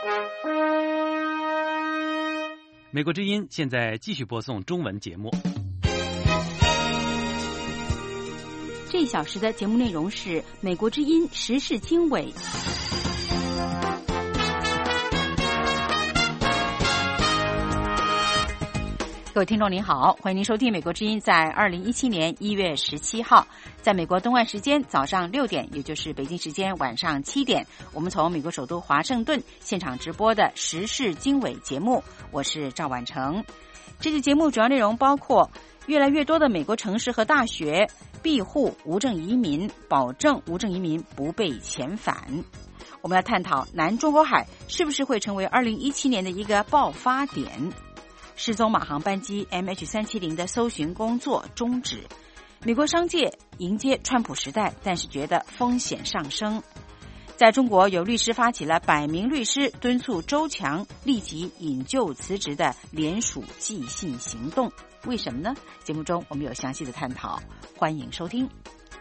美国之音现在继续播送中文节目。 这一小时的节目内容是美国之音时事经纬。各位听众您好，欢迎您收听美国之音在2017年1月17号，在美国东岸时间早上6点，也就是北京时间晚上7点，我们从美国首都华盛顿现场直播的时事经纬节目，我是赵婉成。这期节目主要内容包括越来越多的美国城市和大学庇护无证移民，保证无证移民不被遣返。我们来探讨南中国海是不是会成为2017年的一个爆发点。失踪马航班机 MH370 的搜寻工作终止。美国商界迎接川普时代，但是觉得风险上升。在中国，有律师发起了100名律师敦促周强立即引咎辞职的联署寄信行动。为什么呢？节目中我们有详细的探讨，欢迎收听。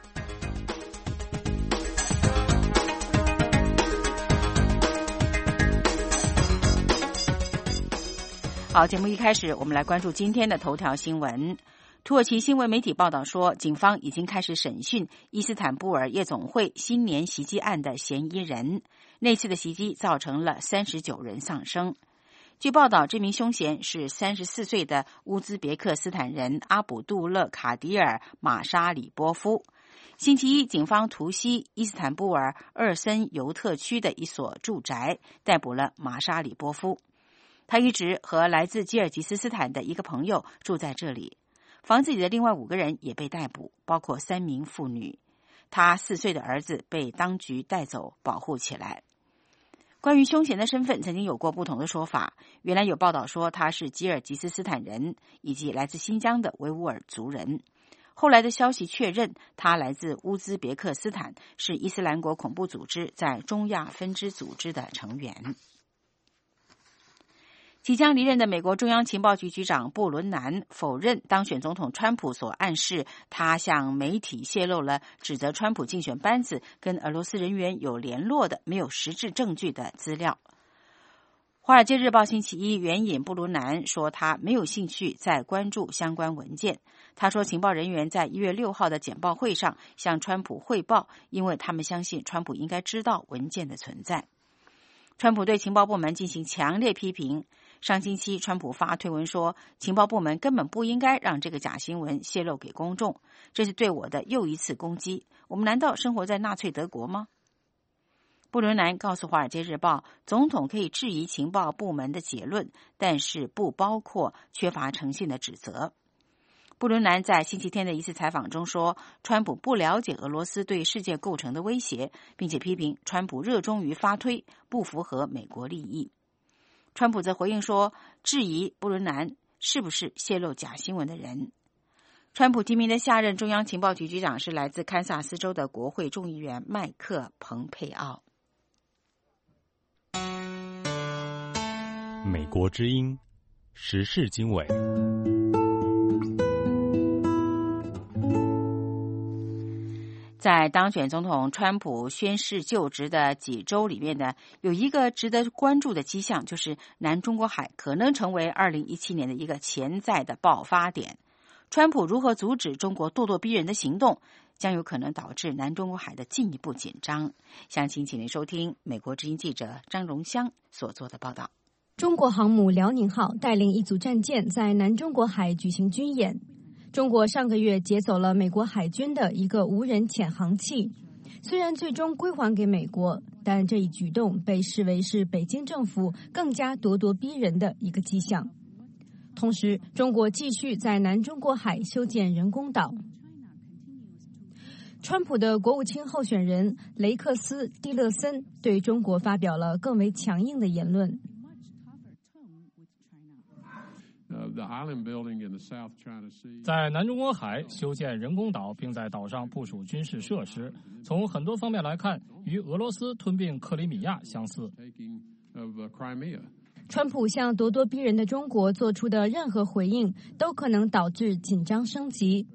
好，节目一开始我们来关注今天的头条新闻。土耳其新闻媒体报道说，警方已经开始审讯伊斯坦布尔夜总会新年袭击案的嫌疑人。那次的袭击造成了39人丧生。据报道，这名凶嫌是34岁的乌兹别克斯坦人阿卜杜勒卡迪尔马沙里波夫。星期一，警方突袭伊斯坦布尔厄森尤特区的一所住宅，逮捕了马沙里波夫。他一直和来自吉尔吉斯斯坦的一个朋友住在这里，房子里的另外5个人也被逮捕，包括3名妇女。他4岁的儿子被当局带走保护起来。关于凶嫌的身份曾经有过不同的说法，原来有报道说他是吉尔吉斯斯坦人以及来自新疆的维吾尔族人。后来的消息确认他来自乌兹别克斯坦，是伊斯兰国恐怖组织在中亚分支组织的成员。即将离任的美国中央情报局局长布伦南否认当选总统川普所暗示他向媒体泄露了指责川普竞选班子跟俄罗斯人员有联络的没有实质证据的资料。华尔街日报星期一援引布伦南说，他没有兴趣再关注相关文件。他说，情报人员在1月6号的简报会上向川普汇报，因为他们相信川普应该知道文件的存在。川普对情报部门进行强烈批评。上星期，川普发推文说，情报部门根本不应该让这个假新闻泄露给公众，这是对我的又一次攻击。我们难道生活在纳粹德国吗？布伦南告诉《华尔街日报》，总统可以质疑情报部门的结论，但是不包括缺乏诚信的指责。布伦南在星期天的一次采访中说，川普不了解俄罗斯对世界构成的威胁，并且批评川普热衷于发推，不符合美国利益。川普则回应说，质疑布伦南是不是泄露假新闻的人。川普提名的下任中央情报局局长是来自堪萨斯州的国会众议员麦克·蓬佩奥。 美国之音时事经纬。 在当选总统川普宣誓就职的几周里面呢，有一个值得关注的迹象，就是南中国海可能成为2017年的一个潜在的爆发点。川普如何阻止中国咄咄逼人的行动，将有可能导致南中国海的进一步紧张。详情请您收听美国之音记者张荣香所做的报道。 中国航母辽宁号带领一组战舰在南中国海举行军演。中国上个月劫走了美国海军的一个无人潜航器，虽然最终归还给美国，但这一举动被视为是北京政府更加咄咄逼人的一个迹象。同时，中国继续在南中国海修建人工岛。川普的国务卿候选人雷克斯·蒂勒森对中国发表了更为强硬的言论。 在南中国海修建人工岛，并在岛上部署军事设施，从很多方面来看，与俄罗斯吞并克里米亚相似。 川普向咄咄逼人的中国做出的任何回应，都可能导致紧张升级。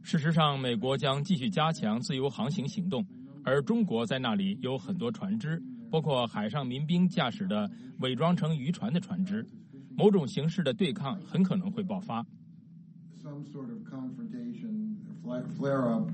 事实上，美国将继续加强自由航行行动，而中国在那里有很多船只，包括海上民兵驾驶的伪装成渔船的船只，某种形式的对抗很可能会爆发。 Some sort of confrontation, flare-up,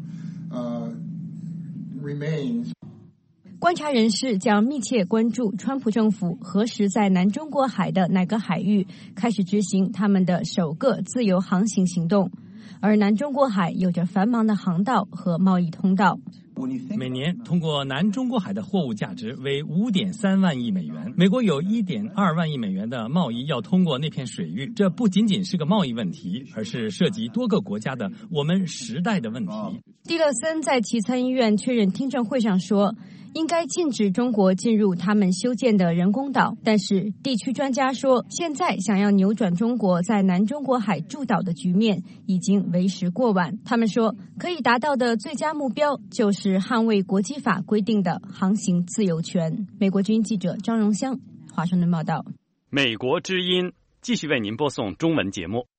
remains. 观察人士将密切关注川普政府何时在南中国海的哪个海域开始执行他们的首个自由航行行动，而南中国海有着繁忙的航道和贸易通道。 每年通过南中国海的货物价值为 5.3 万亿美元，美国有 1.2 万亿美元的贸易要通过那片水域，这不仅仅是个贸易问题，而是涉及多个国家的我们时代的问题。 蒂勒森在其参议院确认听证会上说，应该禁止中国进入他们修建的人工岛，但是地区专家说，现在想要扭转中国在南中国海驻岛的局面已经为时过晚。他们说，可以达到的最佳目标就是捍卫国际法规定的航行自由权。美国之音记者张荣香，华盛顿报道。 美国之音继续为您播送中文节目。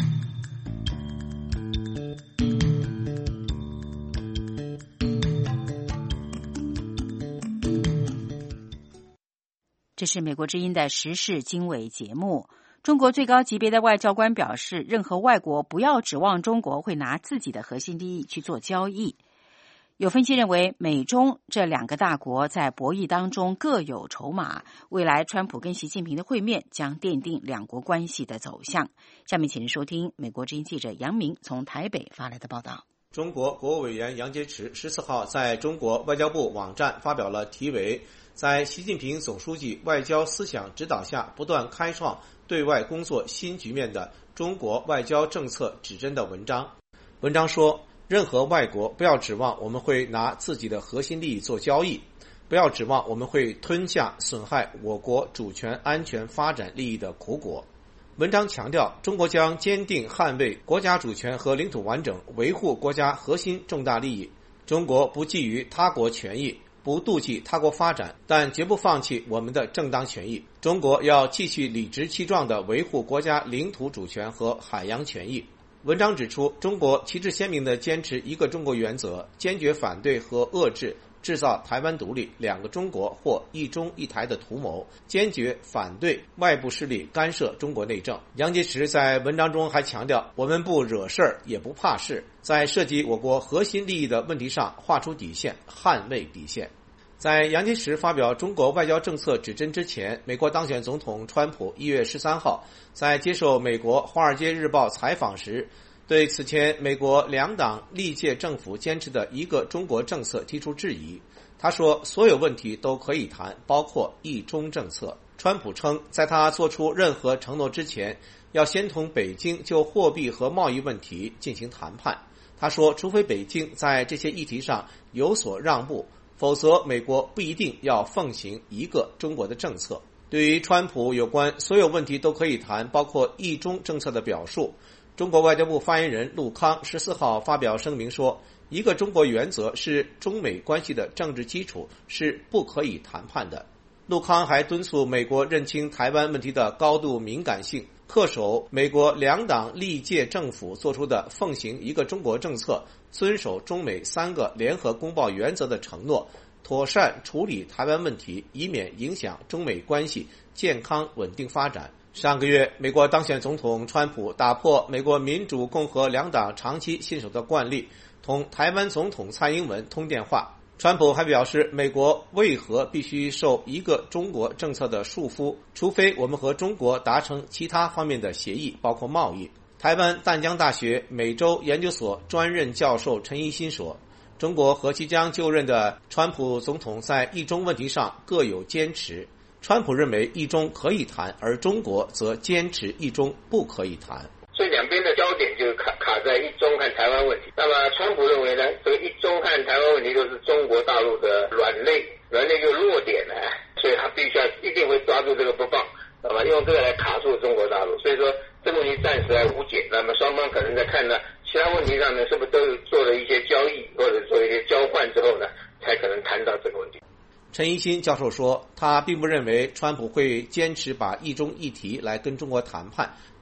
这是美国之音的时事经纬节目。中国最高级别的外交官表示，任何外国不要指望中国会拿自己的核心利益去做交易。有分析认为，美中这两个大国在博弈当中各有筹码，未来川普跟习近平的会面将奠定两国关系的走向。下面请您收听美国之音记者杨明从台北发来的报道。 中国国务委员杨洁篪14号在中国外交部网站发表了题为在习近平总书记外交思想指导下不断开创对外工作新局面的中国外交政策指针的文章。文章说，任何外国不要指望我们会拿自己的核心利益做交易，不要指望我们会吞下损害我国主权安全发展利益的苦果。文章强调，中国将坚定捍卫国家主权和领土完整，维护国家核心重大利益。中国不觊觎他国权益，不妒忌他国发展，但绝不放弃我们的正当权益。中国要继续理直气壮地维护国家领土主权和海洋权益。文章指出，中国旗帜鲜明地坚持一个中国原则，坚决反对和遏制制造台湾独立、两个中国或一中一台的图谋，坚决反对外部势力干涉中国内政。杨洁篪在文章中还强调，我们不惹事儿，也不怕事，在涉及我国核心利益的问题上划出底线，捍卫底线。在杨洁篪发表中国外交政策指针之前，美国当选总统川普1月13号在接受美国《华尔街日报》采访时，对此前美国两党历届政府坚持的一个中国政策提出质疑。他说，所有问题都可以谈，包括一中政策。川普称，在他做出任何承诺之前，要先同北京就货币和贸易问题进行谈判。他说，除非北京在这些议题上有所让步，否则美国不一定要奉行一个中国的政策。对于川普有关所有问题都可以谈，包括一中政策的表述，中国外交部发言人陆康14号发表声明说，一个中国原则是中美关系的政治基础，是不可以谈判的。陆康还敦促美国认清台湾问题的高度敏感性，恪守美国两党历届政府做出的奉行一个中国政策，遵守中美3个联合公报原则的承诺，妥善处理台湾问题，以免影响中美关系健康稳定发展。上个月，美国当选总统川普打破美国民主共和两党长期信守的惯例，同台湾总统蔡英文通电话。川普还表示，美国为何必须受一个中国政策的束缚，除非我们和中国达成其他方面的协议，包括贸易。台湾淡江大学美洲研究所专任教授陈一新说，中国和即将就任的川普总统在一中问题上各有坚持。川普认为一中可以谈，而中国则坚持一中不可以谈。 所以两边的焦点就卡在一中和台湾问题。那么川普认为呢，这个一中和台湾问题都是中国大陆的软肋就弱点呢，所以他必须要一定会抓住这个不放，那么用这个来卡住中国大陆。所以说这个问题暂时还无解。那么双方可能在看呢其他问题上呢，是不是都有做了一些交易或者做一些交换之后呢，才可能谈到这个问题。 陈一新教授说，他并不认为川普会坚持把一中议题来跟中国谈判，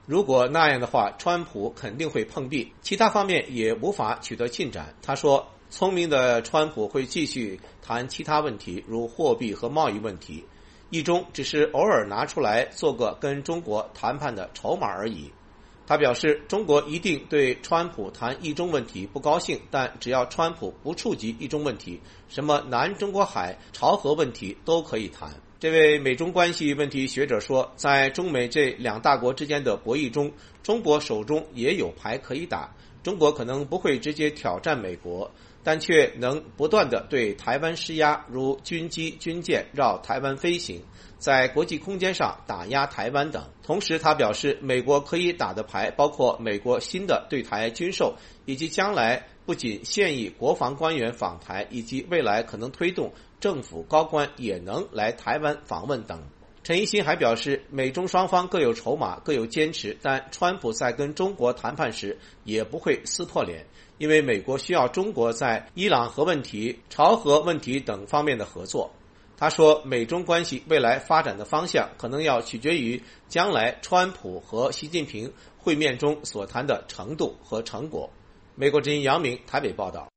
如果那样的话，川普肯定会碰壁，其他方面也无法取得进展。他说，聪明的川普会继续谈其他问题，如货币和贸易问题，一中只是偶尔拿出来做个跟中国谈判的筹码而已。他表示，中国一定对川普谈一中问题不高兴，但只要川普不触及一中问题，什么南中国海、朝核问题都可以谈。这位美中关系问题学者说，在中美这两大国之间的博弈中，中国手中也有牌可以打。中国可能不会直接挑战美国，但却能不断地对台湾施压，如军机、军舰绕台湾飞行，在国际空间上打压台湾等。同时他表示，美国可以打的牌包括美国新的对台军售，以及将来不仅现役国防官员访台，以及未来可能推动政府高官也能来台湾访问等。陈一新还表示，美中双方各有筹码，各有坚持，但川普在跟中国谈判时也不会撕破脸，因为美国需要中国在伊朗核问题、朝核问题等方面的合作。他说，美中关系未来发展的方向可能要取决于将来川普和习近平会面中所谈的程度和成果。美国之音杨明台北报道。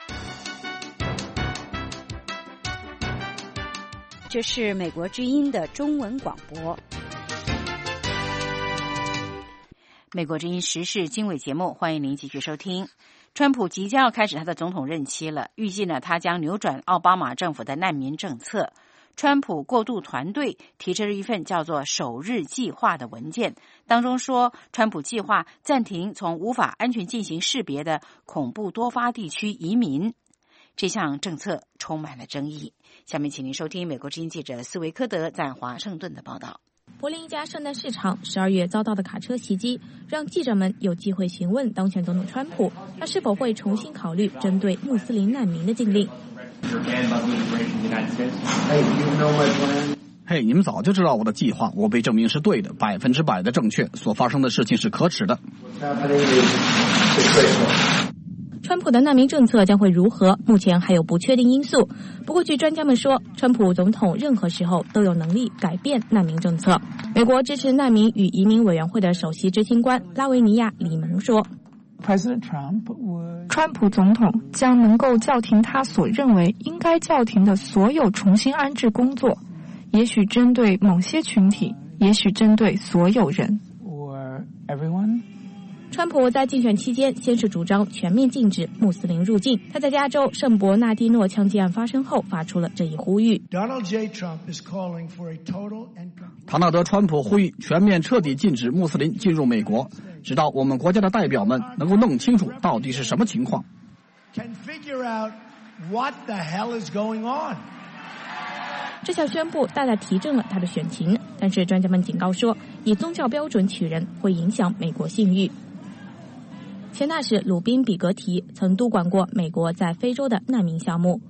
这是美国之音的中文广播。 美国之音时事经纬节目，欢迎您继续收听。川普即将要开始他的总统任期了，预计呢，他将扭转奥巴马政府的难民政策。川普过渡团队提出了一份叫做首日计划的文件，当中说，川普计划暂停从无法安全进行识别的恐怖多发地区移民。这项政策充满了争议。下面请您收听美国之音记者斯维科德在华盛顿的报道。 柏林一家圣诞市场12月遭到的卡车袭击，让记者们有机会询问当选总统川普，他是否会重新考虑针对穆斯林难民的禁令。 嘿，你们早就知道我的计划，我被证明是对的，100%的正确，所发生的事情是可耻的。 川普的难民政策将会如何？目前还有不确定因素。不过，据专家们说，川普总统任何时候都有能力改变难民政策。美国支持难民与移民委员会的首席执行官拉维尼亚·里蒙说， 川普总统将能够叫停他所认为应该叫停的所有重新安置工作，也许针对某些群体，也许针对所有人。 川普在竞选期间先是主张全面禁止穆斯林入境，他在加州圣伯纳蒂诺枪击案发生后发出了这一呼吁。 唐纳德·川普呼吁全面彻底禁止穆斯林进入美国，直到我们国家的代表们能够弄清楚到底是什么情况。 这项宣布大大提振了他的选情，但是专家们警告说，以宗教标准取人会影响美国信誉。前大使鲁宾比格提曾督管过美国在非洲的难民项目。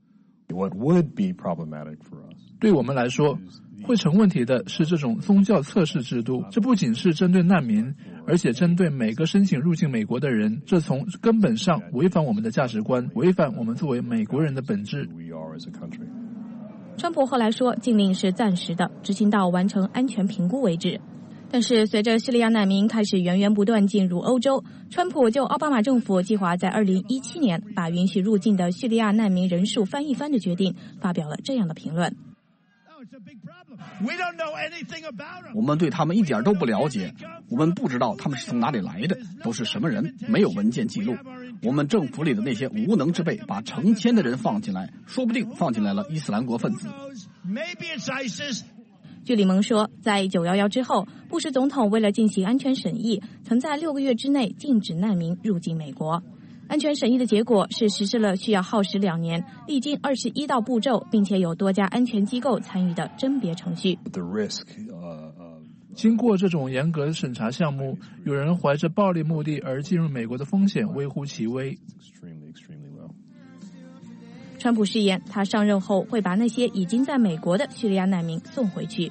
对我们来说，会成问题的是这种宗教测试制度，这不仅是针对难民，而且针对每个申请入境美国的人，这从根本上违反我们的价值观，违反我们作为美国人的本质。 川普后来说，禁令是暂时的，执行到完成安全评估为止。但是随着叙利亚难民开始源源不断进入欧洲，川普就奥巴马政府计划在2017年把允许入境的叙利亚难民人数翻一番的决定发表了这样的评论。 我们对他们一点都不了解，我们不知道他们是从哪里来的，都是什么人，没有文件记录。我们政府里的那些无能之辈把成千的人放进来，说不定放进来了伊斯兰国分子。 据里蒙说，在911之后，布什总统为了进行安全审议，曾在6个月之内禁止难民入境美国。安全审议的结果是实施了需要耗时2年、历经21道步骤，并且有多家安全机构参与的甄别程序。 经过这种严格的审查项目，有人怀着暴力目的而进入美国的风险微乎其微。 川普誓言，他上任后会把那些已经在美国的叙利亚难民送回去。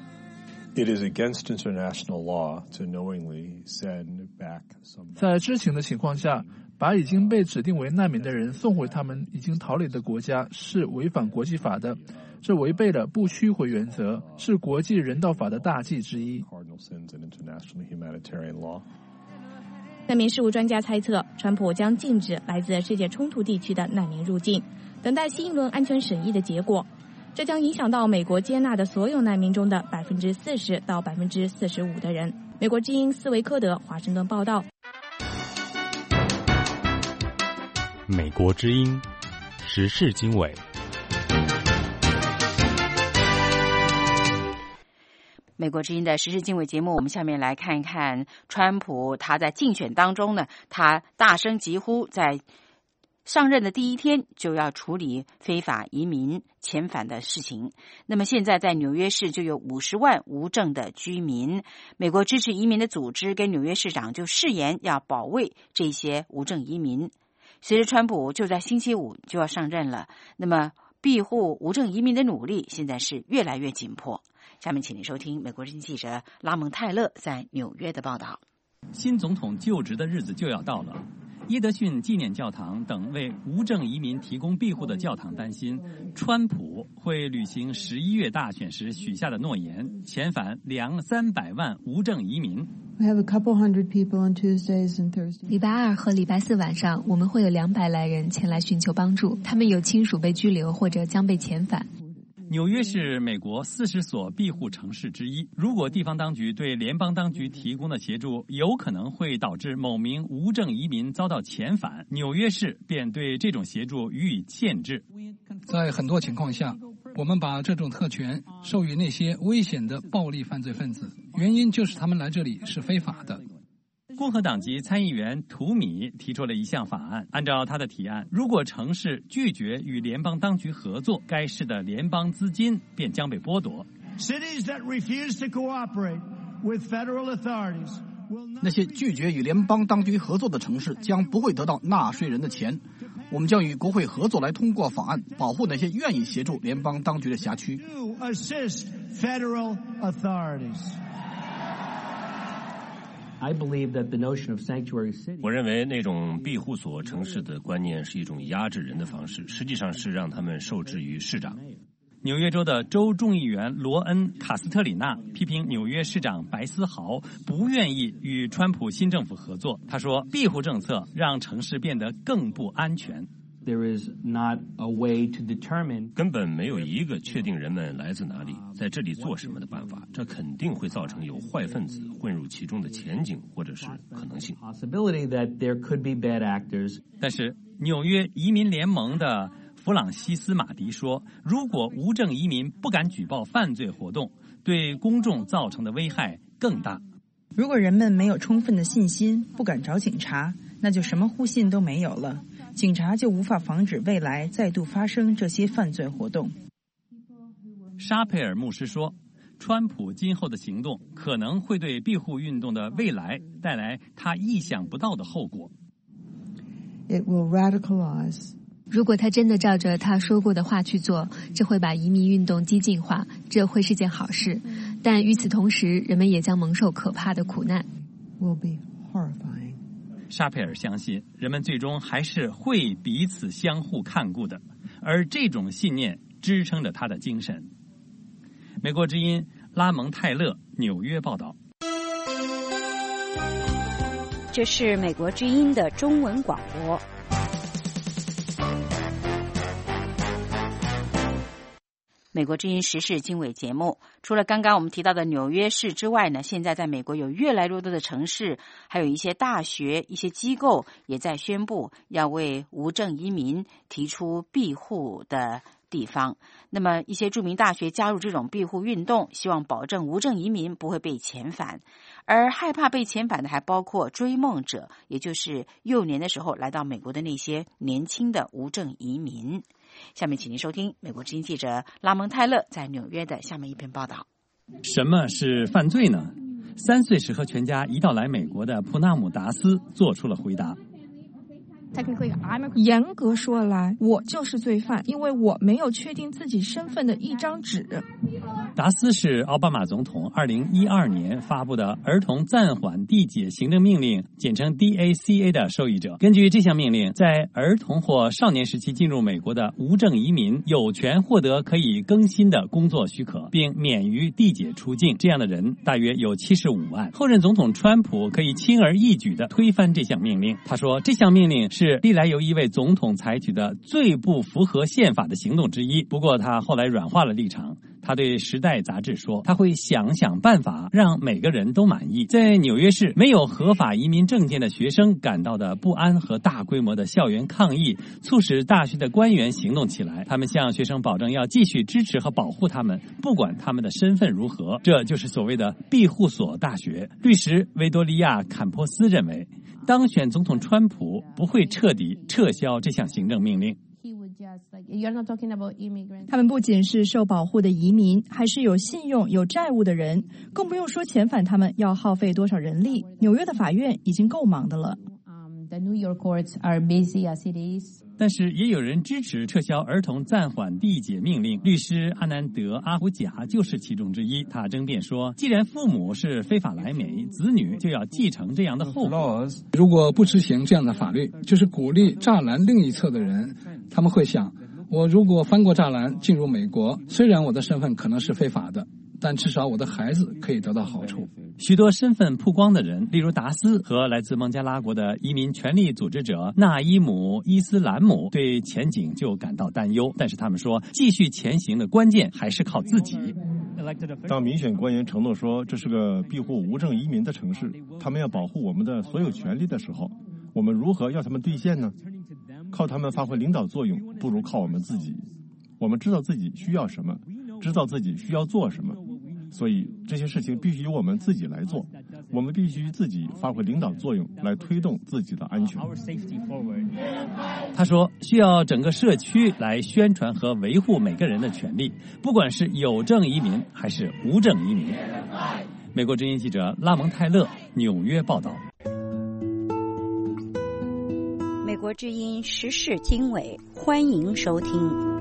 在知情的情况下，把已经被指定为难民的人送回他们已经逃离的国家是违反国际法的，这违背了不驱回原则，是国际人道法的大忌之一。 难民事务专家猜测，川普将禁止来自世界冲突地区的难民入境，等待新一轮安全审议的结果。这将影响到美国接纳的所有难民中的40%到45%的人。美国之音斯维科德华盛顿报道。 美国之音时事经纬。 美国之音的时事经纬节目，我们下面来看一看川普他在竞选当中呢，他大声疾呼，在上任的第一天就要处理非法移民遣返的事情。那么现在在纽约市就有50万无证的居民，美国支持移民的组织跟纽约市长就誓言要保卫这些无证移民。随着川普就在星期五就要上任了，那么庇护无证移民的努力现在是越来越紧迫。下面请您收听美国之音记者拉蒙泰勒在纽约的报道。 新总统就职的日子就要到了，耶德逊纪念教堂等为无证移民提供庇护的教堂担心，川普会履行11月大选时许下的诺言，遣返200-300万无证移民。 礼拜二和礼拜四晚上，我们会有200来人前来寻求帮助，他们有亲属被拘留或者将被遣返。 纽约是美国40所庇护城市之一，如果地方当局对联邦当局提供的协助有可能会导致某名无证移民遭到遣返，纽约市便对这种协助予以限制。 在很多情况下，我们把这种特权授予那些危险的暴力犯罪分子，原因就是他们来这里是非法的。 共和党籍参议员图米提出了一项法案，按照他的提案，如果城市拒绝与联邦当局合作，该市的联邦资金便将被剥夺。 那些拒绝与联邦当局合作的城市将不会得到纳税人的钱。我们将与国会合作来通过法案，保护那些愿意协助联邦当局的辖区。 我认为那种庇护所城市的观念是一种压制人的方式，实际上是让他们受制于市长。 纽约州的州众议员罗恩·卡斯特里纳批评纽约市长白思豪不愿意与川普新政府合作。他说，庇护政策让城市变得更不安全。 根本没有一个确定人们来自哪里，在这里做什么的办法，这肯定会造成有坏分子混入其中的前景或者是可能性。 但是纽约移民联盟的弗朗西斯·马迪说，如果无证移民不敢举报犯罪活动，对公众造成的危害更大。 如果人们没有充分的信心，不敢找警察，那就什么互信都没有了，警察就无法防止未来再度发生这些犯罪活动。 沙佩尔牧师说，川普今后的行动可能会对庇护运动的未来带来他意想不到的后果。 如果他真的照着他说过的话去做，这会把移民运动激进化，这会是件好事。但与此同时，人们也将蒙受可怕的苦难。 沙佩尔相信，人们最终还是会彼此相互看顾的，而这种信念支撑着他的精神。美国之音拉蒙泰勒纽约报道。 这是美国之音的中文广播。 美国之音时事经纬节目，除了刚刚我们提到的纽约市之外呢，现在在美国有越来越多的城市，还有一些大学、一些机构也在宣布要为无证移民提出庇护的地方。那么一些著名大学加入这种庇护运动，希望保证无证移民不会被遣返。而害怕被遣返的还包括追梦者，也就是幼年的时候来到美国的那些年轻的无证移民。下面请您收听美国之音记者拉蒙泰勒在纽约的下面一篇报道。 什么是犯罪呢？3岁时和全家一道来美国的普纳姆达斯做出了回答。 严格说来，我就是罪犯，因为我没有确定自己身份的一张纸。 达斯是奥巴马总统2012年发布的儿童暂缓递解行政命令，简称 DACA 的受益者。根据这项命令，在儿童或少年时期进入美国的无证移民有权获得可以更新的工作许可，并免于递解出境。这样的人大约有75万。后任总统川普可以轻而易举地推翻这项命令。他说，这项命令是历来由一位总统采取的最不符合宪法的行动之一。不过他后来软化了立场。他对《时代》杂志说，他会想办法让每个人都满意。在纽约市，没有合法移民证件的学生感到的不安和大规模的校园抗议，促使大学的官员行动起来。他们向学生保证要继续支持和保护他们，不管他们的身份如何。这就是所谓的庇护所大学。律师维多利亚·坎珀斯认为，当选总统川普不会彻底撤销这项行政命令。 他们不仅是受保护的移民，还是有信用、有债务的人，更不用说遣返他们要耗费多少人力。纽约的法院已经够忙的了。 但是也有人支持撤销儿童暂缓递解命令。律师阿南德·阿胡贾就是其中之一。他争辩说，既然父母是非法来美，子女就要继承这样的后果。 如果不执行这样的法律，就是鼓励栅栏另一侧的人，他们会想，我如果翻过栅栏进入美国，虽然我的身份可能是非法的，但至少我的孩子可以得到好处。 许多身份曝光的人，例如达斯和来自孟加拉国的移民权利组织者纳伊姆·伊斯兰姆，对前景就感到担忧。但是他们说，继续前行的关键还是靠自己。 当民选官员承诺说这是个庇护无证移民的城市，他们要保护我们的所有权利的时候，我们如何要他们兑现呢？靠他们发挥领导作用，不如靠我们自己。我们知道自己需要什么，知道自己需要做什么，所以这些事情必须由我们自己来做。我们必须自己发挥领导作用，来推动自己的安全。 他说，需要整个社区来宣传和维护每个人的权利，不管是有证移民还是无证移民。美国之音记者拉蒙泰勒纽约报道。 美国之音时事经纬，欢迎收听。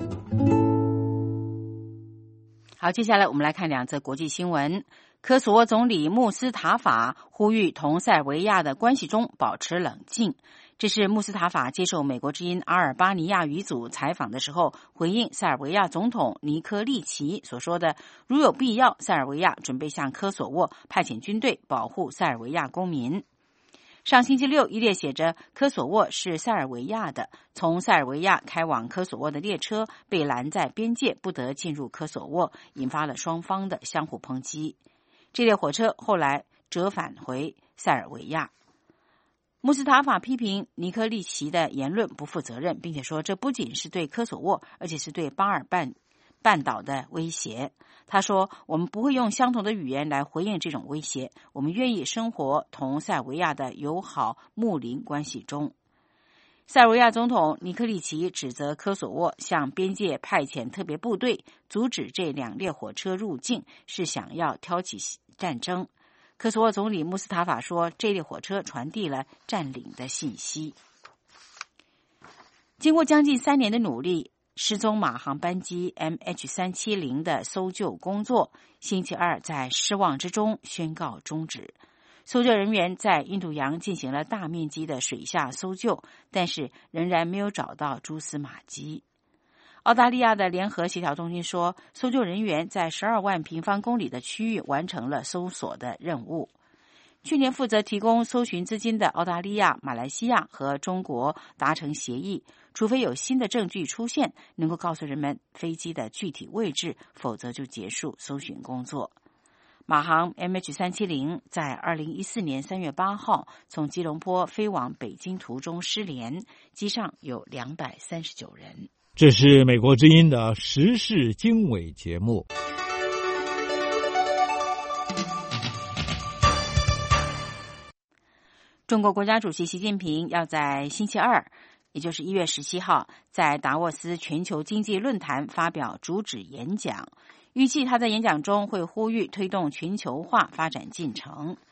好，接下来我们来看两则国际新闻。科索沃总理穆斯塔法呼吁同塞尔维亚的关系中保持冷静。这是穆斯塔法接受美国之音阿尔巴尼亚语组采访的时候回应塞尔维亚总统尼科利奇所说的，如有必要，塞尔维亚准备向科索沃派遣军队保护塞尔维亚公民。上星期六，一列写着科索沃是塞尔维亚的从塞尔维亚开往科索沃的列车被拦在边界，不得进入科索沃，引发了双方的相互抨击。这列火车后来折返回塞尔维亚。穆斯塔法批评尼科利奇的言论不负责任，并且说这不仅是对科索沃，而且是对巴尔半岛的威胁。他说，我们不会用相同的语言来回应这种威胁，我们愿意生活同塞尔维亚的友好睦邻关系中。塞尔维亚总统尼科利奇指责科索沃向边界派遣特别部队，阻止这两列火车入境，是想要挑起战争。科索沃总理穆斯塔法说，这列火车传递了占领的信息。经过将近3年的努力，失踪马航班机 MH370 的搜救工作星期二在失望之中宣告终止。搜救人员在印度洋进行了大面积的水下搜救，但是仍然没有找到蛛丝马迹。澳大利亚的联合协调中心说，搜救人员在12万平方公里的区域完成了搜索的任务。去年负责提供搜寻资金的澳大利亚、马来西亚和中国达成协议，除非有新的证据出现，能够告诉人们飞机的具体位置，否则就结束搜寻工作。马航 MH370 在2014年3月8号从吉隆坡飞往北京途中失联，机上有239人。 这是美国之音的时事经纬节目。 中国国家主席习近平要在星期二，也就是1月17号，在达沃斯全球经济论坛发表主旨演讲，预计他在演讲中会呼吁推动全球化发展进程。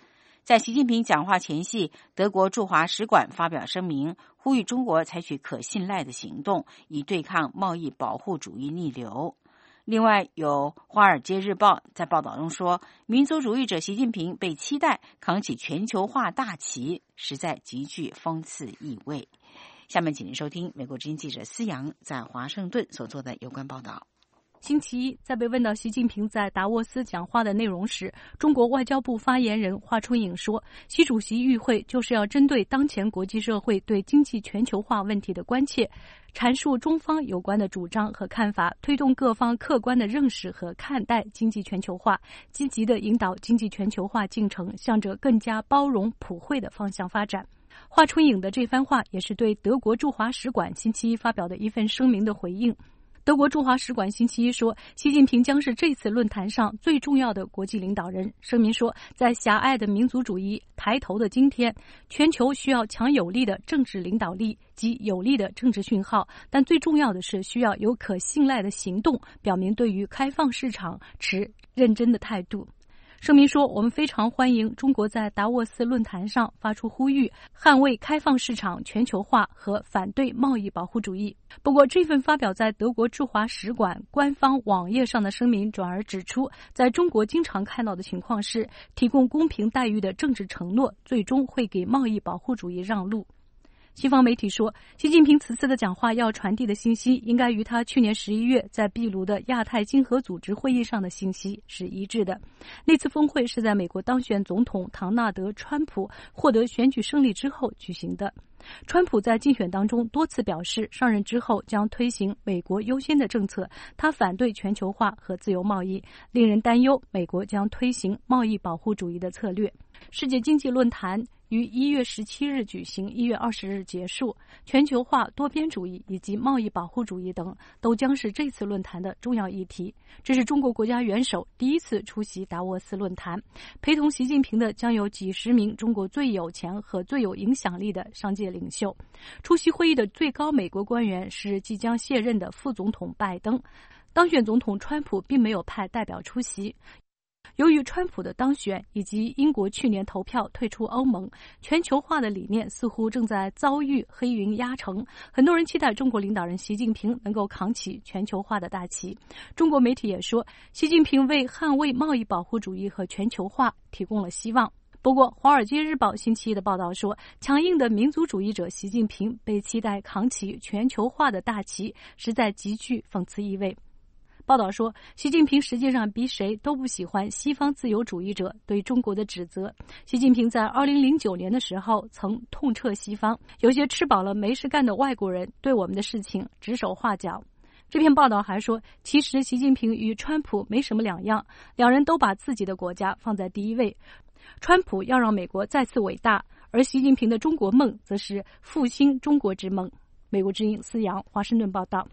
在习近平讲话前夕，德国驻华使馆发表声明，呼吁中国采取可信赖的行动，以对抗贸易保护主义逆流。另外，有《华尔街日报》在报道中说，民族主义者习近平被期待扛起全球化大旗，实在极具讽刺意味。下面请您收听美国之音记者思阳在华盛顿所做的有关报道。 星期一，在被问到习近平在达沃斯讲话的内容时，中国外交部发言人华春莹说，习主席与会就是要针对当前国际社会对经济全球化问题的关切，阐述中方有关的主张和看法，推动各方客观的认识和看待经济全球化，积极地引导经济全球化进程向着更加包容普惠的方向发展。华春莹的这番话也是对德国驻华使馆星期一发表的一份声明的回应。德国驻华使馆星期一说，习近平将是这次论坛上最重要的国际领导人。声明说，在狭隘的民族主义抬头的今天，全球需要强有力的政治领导力及有力的政治讯号，但最重要的是需要有可信赖的行动，表明对于开放市场持认真的态度。声明说，我们非常欢迎中国在达沃斯论坛上发出呼吁，捍卫开放市场、全球化和反对贸易保护主义。不过，这份发表在德国驻华使馆官方网页上的声明转而指出，在中国经常看到的情况是，提供公平待遇的政治承诺最终会给贸易保护主义让路。西方媒体说，习近平此次的讲话要传递的信息应该与他去年11月在秘鲁的亚太经合组织会议上的信息是一致的。那次峰会是在美国当选总统唐纳德·川普获得选举胜利之后举行的。川普在竞选当中多次表示，上任之后将推行美国优先的政策，他反对全球化和自由贸易，令人担忧美国将推行贸易保护主义的策略。世界经济论坛于1月17日举行，1月20日结束。全球化、多边主义以及贸易保护主义等都将是这次论坛的重要议题。这是中国国家元首第一次出席达沃斯论坛，陪同习近平的将有几十名中国最有钱和最有影响力的商界领袖。出席会议的最高美国官员是即将卸任的副总统拜登，当选总统川普并没有派代表出席。由于川普的当选以及英国去年投票退出欧盟，全球化的理念似乎正在遭遇黑云压城。很多人期待中国领导人习近平能够扛起全球化的大旗。中国媒体也说，习近平为捍卫贸易保护主义和全球化提供了希望。不过，《华尔街日报》星期一的报道说，强硬的民族主义者习近平被期待扛起全球化的大旗，实在极具讽刺意味。报道说，习近平实际上比谁都不喜欢西方自由主义者对中国的指责。习近平在2009年的时候曾痛斥西方，有些吃饱了没事干的外国人对我们的事情指手画脚。这篇报道还说，其实习近平与川普没什么两样，两人都把自己的国家放在第一位。川普要让美国再次伟大，而习近平的中国梦则是复兴中国之梦。美国之音思阳，华盛顿报道。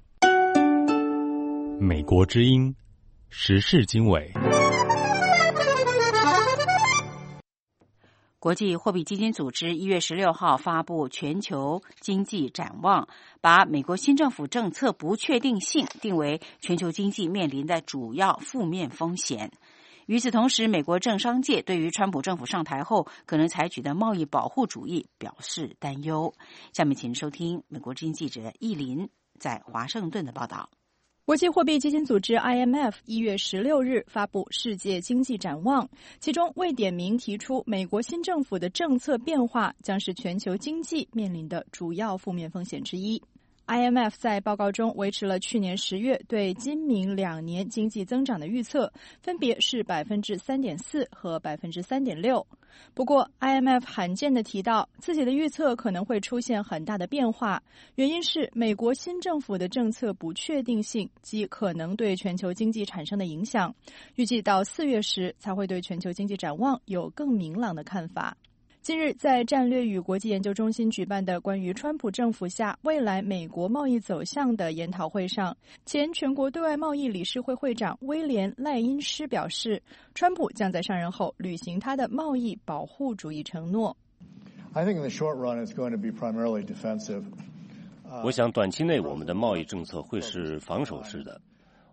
美国之音时事经纬。 国际货币基金组织1月16号发布全球经济展望，把美国新政府政策不确定性定为全球经济面临的主要负面风险。与此同时，美国政商界对于川普政府上台后可能采取的贸易保护主义表示担忧。下面请收听美国之音记者易林在华盛顿的报道。 国际货币基金组织 IMF 1月16日发布世界经济展望，其中未点名提出美国新政府的政策变化将是全球经济面临的主要负面风险之一。IMF 在报告中维持了去年10月对今明2年经济增长的预测，分别是 3.4% 和 3.6%。不过 IMF 罕见地提到自己的预测可能会出现很大的变化，原因是美国新政府的政策不确定性及可能对全球经济产生的影响，预计到4月时才会对全球经济展望有更明朗的看法。近日，在战略与国际研究中心举办的关于川普政府下未来美国贸易走向的研讨会上，前全国对外贸易理事会会长威廉·赖因施表示，川普将在上任后履行他的贸易保护主义承诺。 我想短期内我们的贸易政策会是防守式的。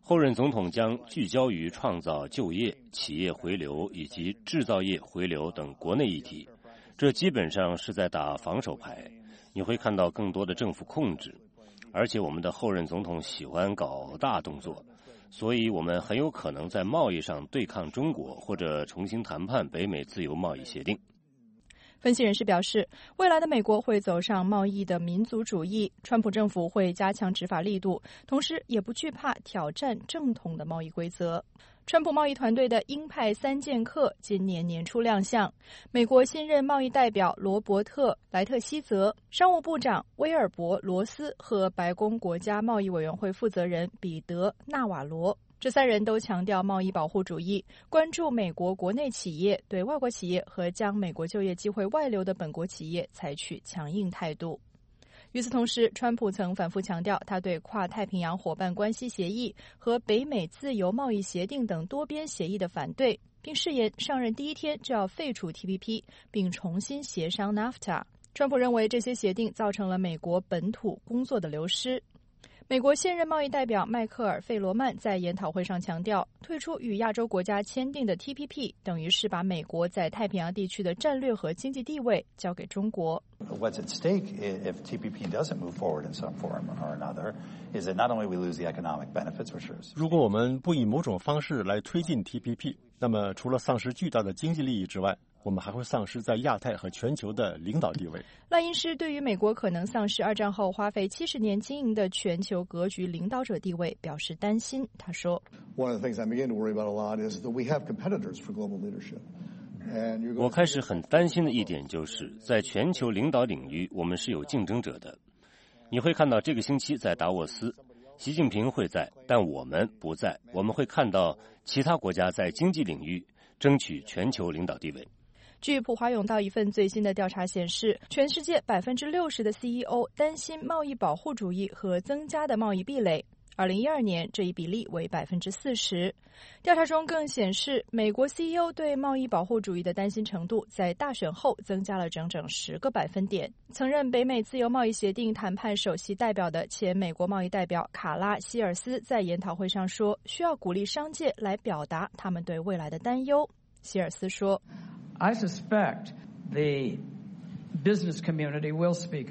后任总统将聚焦于创造就业、企业回流以及制造业回流等国内议题，这基本上是在打防守牌。你会看到更多的政府控制，而且我们的后任总统喜欢搞大动作，所以我们很有可能在贸易上对抗中国，或者重新谈判北美自由贸易协定。 分析人士表示，未来的美国会走上贸易的民族主义，川普政府会加强执法力度，同时也不惧怕挑战正统的贸易规则。川普贸易团队的鹰派3剑客今年年初亮相，美国新任贸易代表罗伯特·莱特希泽、商务部长威尔伯·罗斯和白宫国家贸易委员会负责人彼得·纳瓦罗。这3人都强调贸易保护主义，关注美国国内企业对外国企业和将美国就业机会外流的本国企业采取强硬态度。与此同时，川普曾反复强调他对跨太平洋伙伴关系协议和北美自由贸易协定等多边协议的反对，并誓言上任第1天就要废除 TPP 并重新协商 NAFTA。 川普认为这些协定造成了美国本土工作的流失。美国现任贸易代表迈克尔·费罗曼在研讨会上强调，退出与亚洲国家签订的 TPP 等于是把美国在太平洋地区的战略和经济地位交给中国。 What's at stake if TPP doesn't move forward in some form or another is that not only we lose the economic benefits, which are 如果我们不以某种方式来推进 TPP， 那么除了丧失巨大的经济利益之外，我们还会丧失在亚太和全球的领导地位。 赖因斯对于美国可能丧失2战后花费70年经营的全球格局领导者地位表示担心。他说 One of the things I begin to worry about a lot is that we have competitors for global leadership. 我开始很担心的一点就是，在全球领导领域，我们是有竞争者的。你会看到这个星期在达沃斯，习近平会在，但我们不在。我们会看到其他国家在经济领域争取全球领导地位。 据普华永道一份最新的调查显示，全世界60%的 CEO 担心贸易保护主义和增加的贸易壁垒。2012年这一比例为40%。调查中更显示，美国 CEO 对贸易保护主义的担心程度在大选后增加了整整10个百分点。曾任北美自由贸易协定谈判首席代表的前美国贸易代表卡拉希尔斯在研讨会上说，需要鼓励商界来表达他们对未来的担忧。希尔斯说 I suspect the business community will speak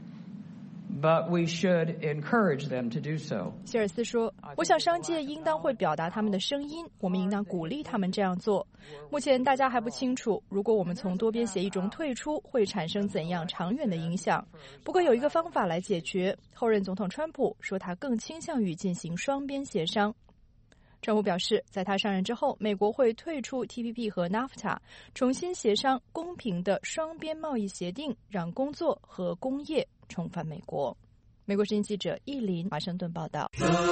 up.But we should encourage them to do so. 希尔斯说，我想商界应当会表达他们的声音，我们应当鼓励他们这样做。目前大家还不清楚，如果我们从多边协议中退出，会产生怎样长远的影响。不过有一个方法来解决。后任总统川普说他更倾向于进行双边协商。川普表示，在他上任之后，美国会退出 TPP 和 NAFTA， 重新协商公平的双边贸易协定，让工作和工业重返美国。美国之音记者易林华盛顿报道。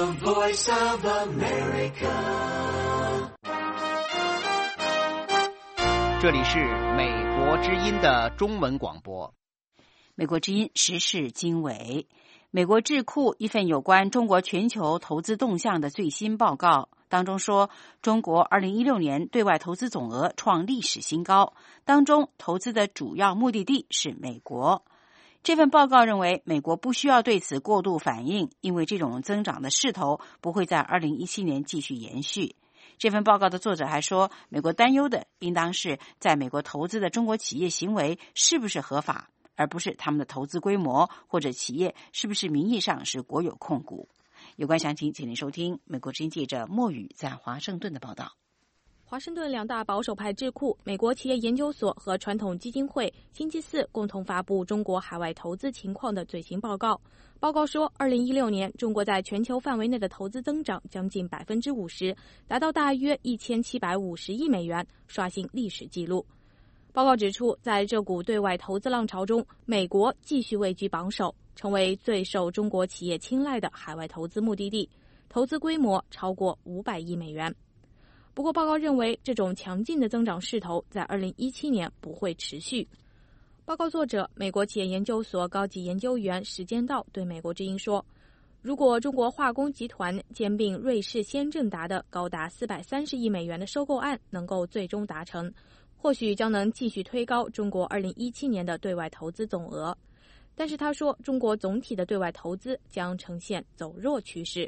这里是美国之音的中文广播。 美国之音时事经纬。美国智库一份有关中国全球投资动向的最新报告当中说，中国2016年对外投资总额创历史新高，当中投资的主要目的地是美国。这份报告认为，美国不需要对此过度反应，因为这种增长的势头不会在2017年继续延续。这份报告的作者还说，美国担忧的应当是在美国投资的中国企业行为是不是合法，而不是他们的投资规模或者企业是不是名义上是国有控股。有关详情，请您收听美国之音记者莫宇在华盛顿的报道。 华盛顿2大保守派智库美国企业研究所和传统基金会星期四共同发布中国海外投资情况的最新报告。报告说，2016年中国在全球范围内的投资增长将近50%，达到大约1750亿美元，刷新历史纪录。报告指出，在这股对外投资浪潮中，美国继续位居榜首，成为最受中国企业青睐的海外投资目的地，投资规模超过500亿美元。不过，报告认为这种强劲的增长势头在2017年不会持续。报告作者、美国企业研究所高级研究员史坚道对美国之音说，如果中国化工集团兼并瑞士先正达的高达430亿美元的收购案能够最终达成，或许将能继续推高中国2017年的对外投资总额。但是他说，中国总体的对外投资将呈现走弱趋势。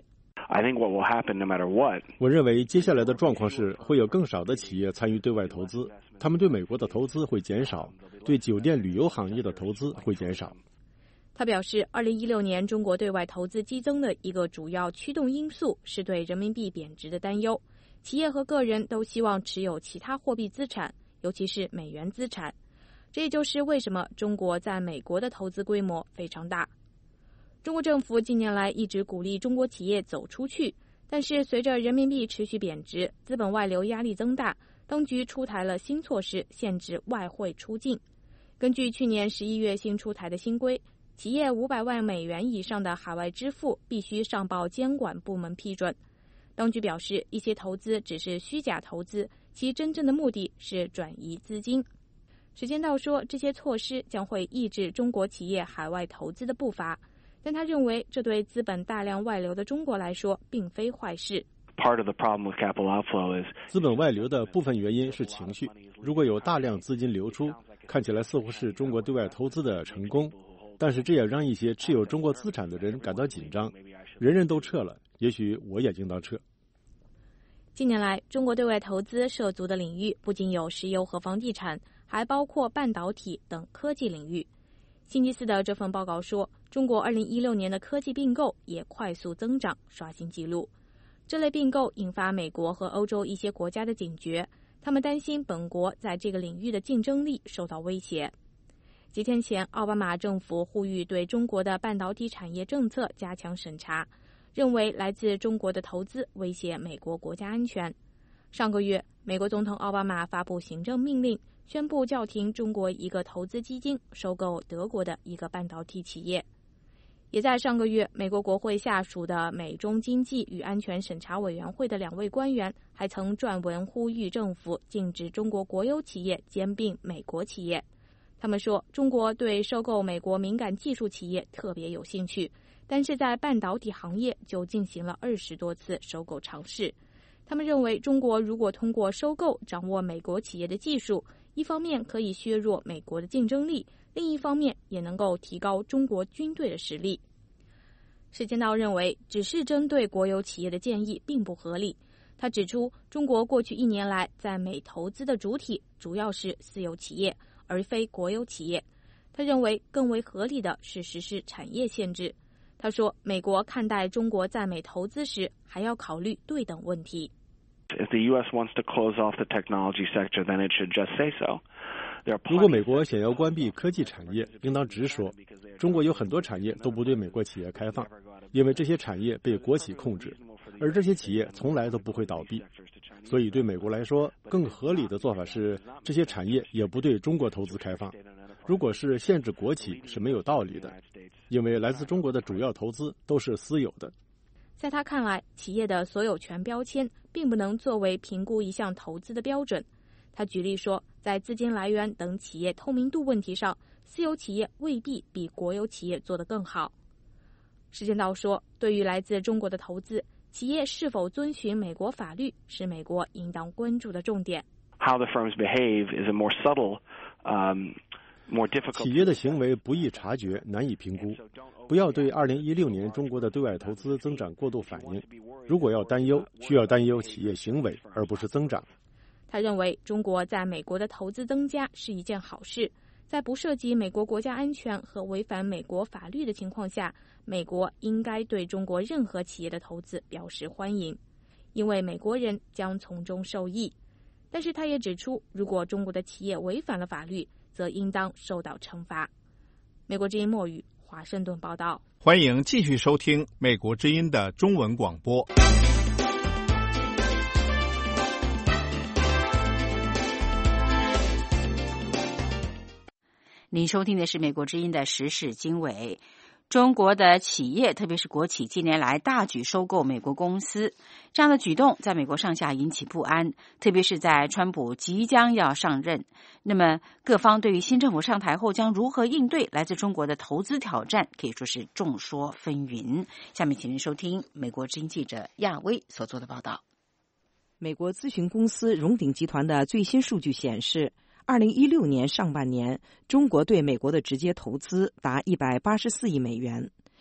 我认为接下来的状况是会有更少的企业参与对外投资，他们对美国的投资会减少，对酒店旅游行业的投资会减少。 他表示，2016年中国对外投资激增的一个主要驱动因素是对人民币贬值的担忧。企业和个人都希望持有其他货币资产，尤其是美元资产。这也就是为什么中国在美国的投资规模非常大。中国政府近年来一直鼓励中国企业走出去，但是随着人民币持续贬值，资本外流压力增大，当局出台了新措施，限制外汇出境。根据去年11月新出台的新规，企业500万美元以上的海外支付必须上报监管部门批准。当局表示，一些投资只是虚假投资，其真正的目的是转移资金。时间到说，这些措施将会抑制中国企业海外投资的步伐，但他认为这对资本大量外流的中国来说并非坏事。 资本外流的部分原因是情绪，如果有大量资金流出，看起来似乎是中国对外投资的成功，但是这也让一些持有中国资产的人感到紧张，人人都撤了，也许我也应当撤。 近年来，中国对外投资涉足的领域不仅有石油和房地产，还包括半导体等科技领域。星期四的这份报告说，中国2016年的科技并购也快速增长，刷新纪录。这类并购引发美国和欧洲一些国家的警觉，他们担心本国在这个领域的竞争力受到威胁。几天前，奥巴马政府呼吁对中国的半导体产业政策加强审查，认为来自中国的投资威胁美国国家安全。上个月，美国总统奥巴马发布行政命令，宣布叫停中国一个投资基金收购德国的一个半导体企业。也在上个月，美国国会下属的美中经济与安全审查委员会的2位官员还曾撰文呼吁政府禁止中国国有企业兼并美国企业。他们说，中国对收购美国敏感技术企业特别有兴趣，但是在半导体行业就进行了20多次收购尝试。他们认为，中国如果通过收购掌握美国企业的技术，一方面可以削弱美国的竞争力，另一方面也能够提高中国军队的实力。时间到认为，只是针对国有企业的建议并不合理。他指出，中国过去1年来在美投资的主体主要是私有企业，而非国有企业。他认为更为合理的是实施产业限制。他说，美国看待中国在美投资时还要考虑对等问题。 如果美国想要关闭科技产业，应当直说。中国有很多产业都不对美国企业开放，因为这些产业被国企控制，而这些企业从来都不会倒闭。所以对美国来说，更合理的做法是，这些产业也不对中国投资开放。如果是限制国企，是没有道理的，因为来自中国的主要投资都是私有的。 在他看来，企业的所有权标签并不能作为评估一项投资的标准。他举例说，在资金来源等企业透明度问题上，私有企业未必比国有企业做得更好。时间到说，对于来自中国的投资，企业是否遵循美国法律是美国应当关注的重点。 企业的行为不易察觉，难以评估。不要对2016年中国的对外投资增长过度反应。如果要担忧，需要担忧企业行为，而不是增长。 他认为，中国在美国的投资增加是一件好事。在不涉及美国国家安全和违反美国法律的情况下，美国应该对中国任何企业的投资表示欢迎，因为美国人将从中受益。但是他也指出，如果中国的企业违反了法律，则应当受到惩罚。美国之音墨语华盛顿报道。 欢迎继续收听美国之音的中文广播。 您收听的是美国之音的时事经纬。中国的企业，特别是国企，近年来大举收购美国公司，这样的举动在美国上下引起不安，特别是在川普即将要上任。那么各方对于新政府上台后将如何应对来自中国的投资挑战，可以说是众说纷纭。下面请您收听美国之音记者亚薇所做的报道。 美国咨询公司荣鼎集团的最新数据显示，2016年上半年，中国对美国的直接投资达184亿美元。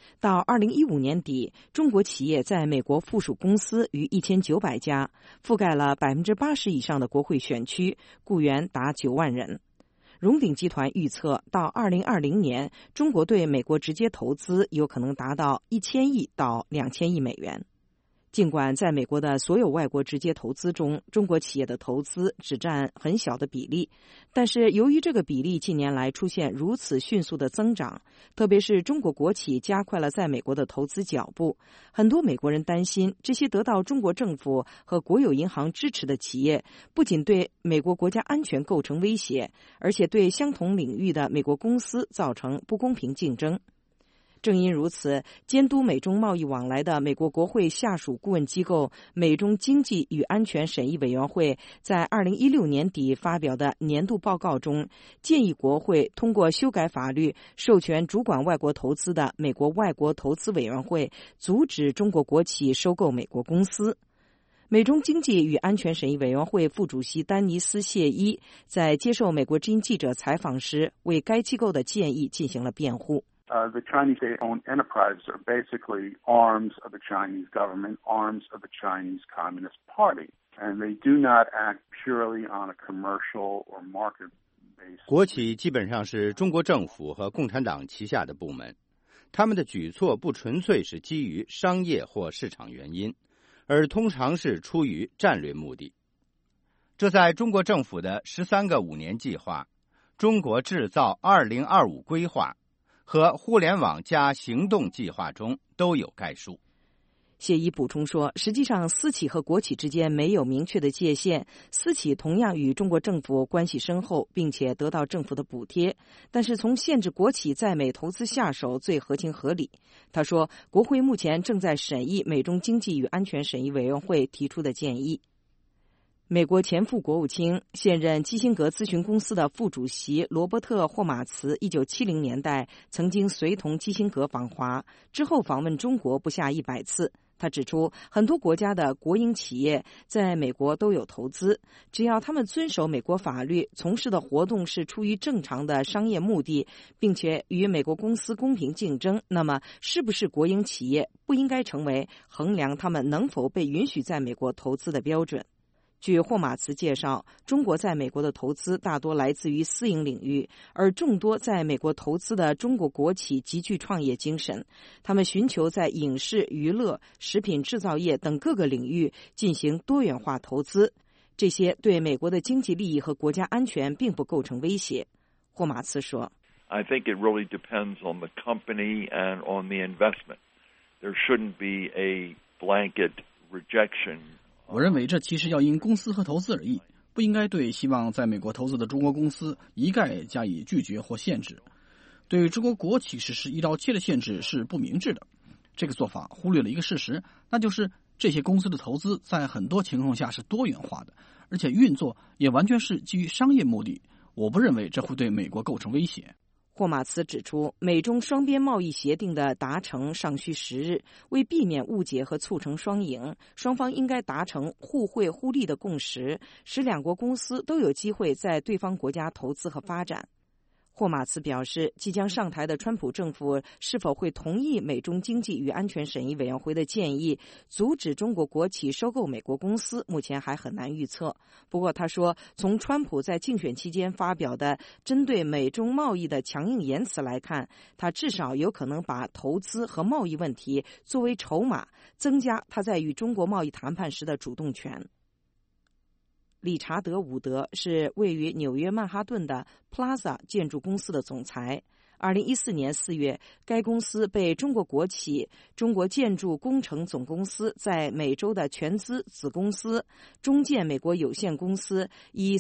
到2015年底，中国企业在美国附属公司逾1900家，覆盖了80%以上的国会选区，雇员达9万人。荣鼎集团预测，到2020年，中国对美国直接投资有可能达到1000亿到2000亿美元。尽管在美国的所有外国直接投资中，中国企业的投资只占很小的比例，但是由于这个比例近年来出现如此迅速的增长，特别是中国国企加快了在美国的投资脚步，很多美国人担心这些得到中国政府和国有银行支持的企业不仅对美国国家安全构成威胁，而且对相同领域的美国公司造成不公平竞争。正因如此，监督美中贸易往来的美国国会下属顾问机构美中经济与安全审议委员会在2016年底发表的年度报告中，建议国会通过修改法律，授权主管外国投资的美国外国投资委员会阻止中国国企收购美国公司。美中经济与安全审议委员会副主席丹尼斯·谢伊在接受美国之音记者采访时，为该机构的建议进行了辩护。 The Chinese state-owned enterprises are basically arms of the Chinese government, arms of the Chinese Communist Party, and they do not act purely on a commercial or market basis. 国企基本上是中国政府和共产党旗下的部门，他们的举措不纯粹是基于商业或市场原因，而通常是出于战略目的。这在中国政府的13个5年计划、中国制造2025规划和互联网加行动计划中都有概述。 谢伊补充说，实际上私企和国企之间没有明确的界限，私企同样与中国政府关系深厚，并且得到政府的补贴，但是从限制国企在美投资下手最合情合理。他说，国会目前正在审议美中经济与安全审议委员会提出的建议。美国前副国务卿、现任基辛格咨询公司的副主席罗伯特·霍马茨1970年代曾经随同基辛格访华，之后访问中国不下100次。他指出，很多国家的国营企业在美国都有投资，只要他们遵守美国法律，从事的活动是出于正常的商业目的，并且与美国公司公平竞争，那么是不是国营企业不应该成为衡量他们能否被允许在美国投资的标准。据霍马茨介绍，中国在美国的投资大多来自于私营领域，而众多在美国投资的中国国企极具创业精神，他们寻求在影视、娱乐、食品制造业等各个领域进行多元化投资，这些对美国的经济利益和国家安全并不构成威胁。霍马茨说 I think it really depends on the company and on the investment. There shouldn't be a blanket rejection. 我认为这其实要因公司和投资而异，不应该对希望在美国投资的中国公司一概加以拒绝或限制。对中国国企实施1刀切的限制是不明智的。这个做法忽略了一个事实，那就是这些公司的投资在很多情况下是多元化的，而且运作也完全是基于商业目的。我不认为这会对美国构成威胁。 霍马茨指出，美中双边贸易协定的达成尚需时日，为避免误解和促成双赢，双方应该达成互惠互利的共识，使两国公司都有机会在对方国家投资和发展。霍马茨表示，即将上台的川普政府是否会同意美中经济与安全审议委员会的建议，阻止中国国企收购美国公司，目前还很难预测。不过他说，从川普在竞选期间发表的针对美中贸易的强硬言辞来看，他至少有可能把投资和贸易问题作为筹码，增加他在与中国贸易谈判时的主动权。理查德·伍德是位于纽约曼哈顿的 Plaza 建筑公司的总裁。2014年4月，该公司被中国国企中国建筑工程总公司在美洲的全资子公司中建美国有限公司以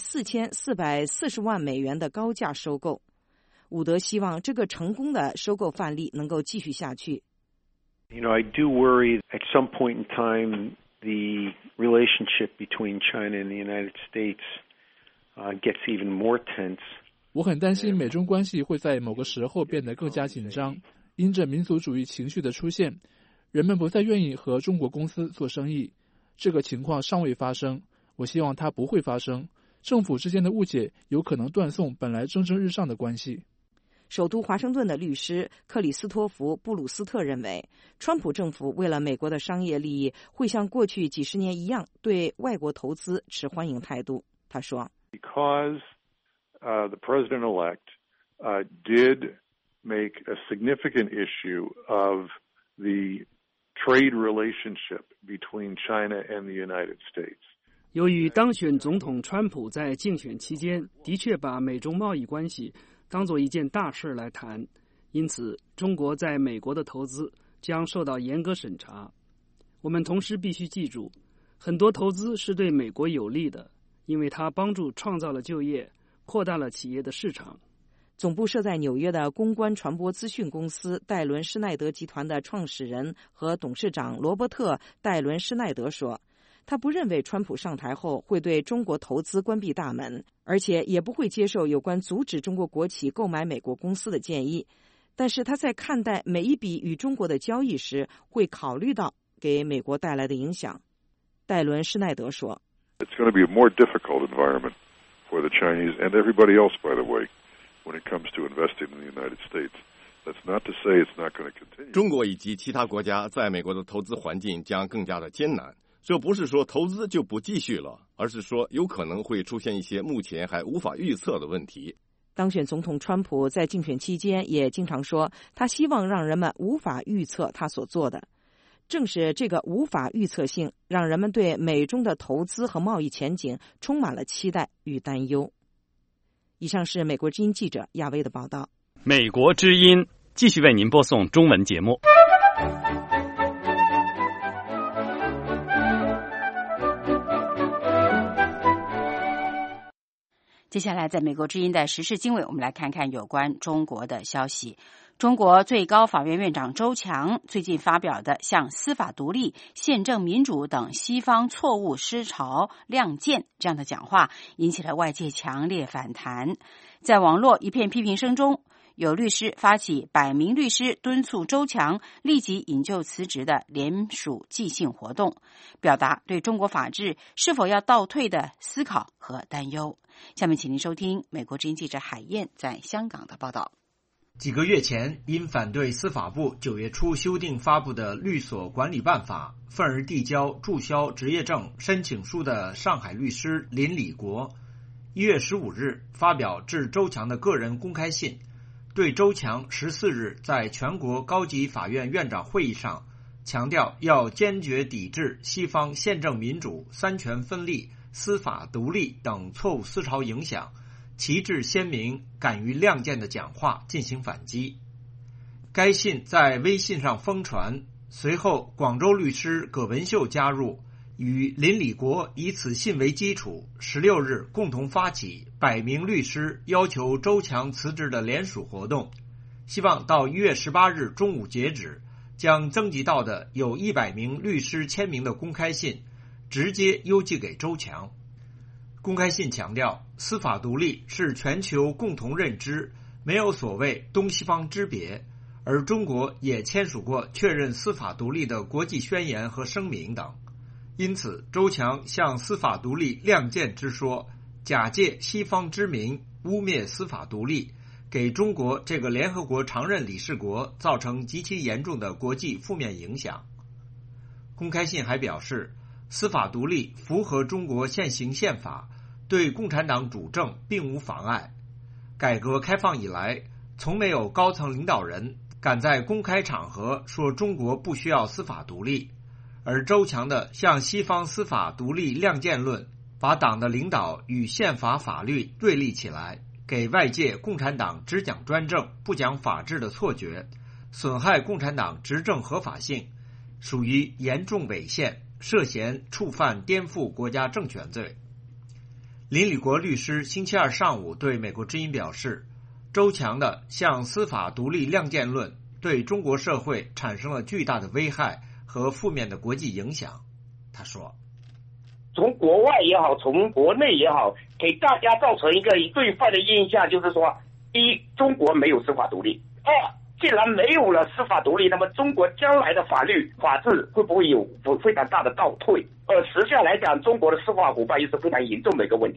4440万美元的高价收购。伍德希望这个成功的收购范例能够继续下去。 I do worry at some point in time.The relationship between China and the United States gets even more tense. 我很担心美中关系会在某个时候变得更加紧张，因着民族主义情绪的出现，人们不再愿意和中国公司做生意。这个情况尚未发生，我希望它不会发生。政府之间的误解有可能断送本来蒸蒸日上的关系。 首都华盛顿的律师克里斯托弗·布鲁斯特认为，川普政府为了美国的商业利益，会像过去几十年一样对外国投资持欢迎态度。他说 ：“Because the president-elect did make a significant issue of the trade relationship between China and the United States.” 由于当选总统川普在竞选期间的确把美中贸易关系当作一件大事来谈，因此中国在美国的投资将受到严格审查。我们同时必须记住，很多投资是对美国有利的，因为它帮助创造了就业，扩大了企业的市场。 总部设在纽约的公关传播资讯公司戴伦施耐德集团的创始人和董事长罗伯特·戴伦施耐德说，他不认为川普上台后会对中国投资关闭大门，而且也不会接受有关阻止中国国企购买美国公司的建议。但是他在看待每一笔与中国的交易时，会考虑到给美国带来的影响。戴伦施耐德说 ：“It's going to be a more difficult environment for the Chinese and everybody else, by the way, when it comes to investing in the United States. That's not to say it's not going to continue.” 中国以及其他国家在美国的投资环境将更加的艰难。这不是说投资就不继续了，而是说有可能会出现一些目前还无法预测的问题。 当选总统川普在竞选期间也经常说，他希望让人们无法预测他所做的。正是这个无法预测性，让人们对美中的投资和贸易前景充满了期待与担忧。以上是美国之音记者亚薇的报道。 美国之音继续为您播送中文节目。 接下来，在美国之音的时事经纬，我们来看看有关中国的消息。中国最高法院院长周强最近发表的向司法独立、宪政民主等西方错误思潮亮剑这样的讲话，引起了外界强烈反弹。在网络一片批评声中，有律师发起100名律师敦促周强立即引咎辞职的联署寄信活动，表达对中国法治是否要倒退的思考和担忧。下面请您收听美国之音记者海燕在香港的报道。 几个月前，因反对司法部9月初修订发布的律所管理办法，愤而递交注销执业证申请书的上海律师林礼国1月15日发表致周强的个人公开信，对周强14日在全国高级法院院长会议上强调要坚决抵制西方宪政民主、三权分立、司法独立等错误思潮影响，旗帜鲜明、敢于亮剑的讲话进行反击。该信在微信上疯传，随后广州律师葛文秀加入，与林礼国以此信为基础，16日共同发起100名律师要求周强辞职的联署活动，希望到1月18日中午截止，将征集到的有100名律师签名的公开信直接邮寄给周强。公开信强调，司法独立是全球共同认知，没有所谓东西方之别，而中国也签署过确认司法独立的国际宣言和声明等。因此，周强向司法独立亮剑之说，假借西方之名污蔑司法独立，给中国这个联合国常任理事国造成极其严重的国际负面影响。公开信还表示，司法独立符合中国现行宪法，对共产党主政并无妨碍。改革开放以来，从没有高层领导人敢在公开场合说中国不需要司法独立，而周强的向西方司法独立亮剑论，把党的领导与宪法法律对立起来，给外界共产党只讲专政不讲法治的错觉，损害共产党执政合法性，属于严重违宪，涉嫌触犯颠覆国家政权罪。林礼国律师星期二上午对美国之音表示，周强的向司法独立亮剑论对中国社会产生了巨大的危害和负面的国际影响。他说， 从国外也好，从国内也好，给大家造成一个对犯的印象，就是说，第一，中国没有司法独立；二，既然没有了司法独立，那么中国将来的法律法治会不会有非常大的倒退？实际上来讲，中国的司法腐败也是非常严重的一个问题。